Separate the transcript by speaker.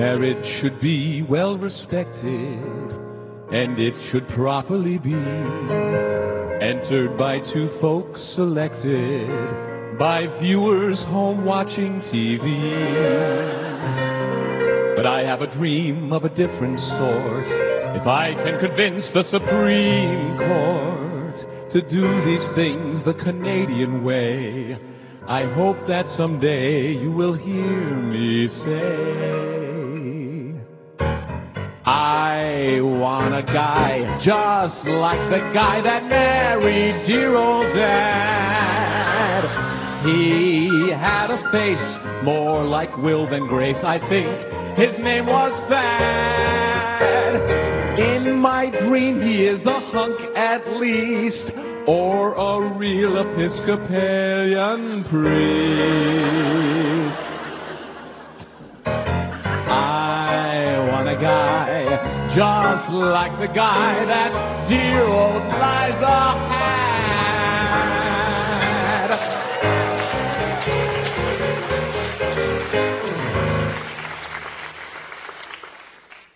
Speaker 1: marriage should be well respected, and it should properly be entered by two folks selected by viewers home watching TV. But I have a dream of a different sort. If I can convince the Supreme Court to do these things the Canadian way, I hope that someday you will hear me say, I want a guy just like the guy that married dear old Dad. He had a face more like Will than Grace. I think his name was Thad. In my dream he is a hunk at least, or a real Episcopalian priest. I want a guy just like the guy that dear old Liza had.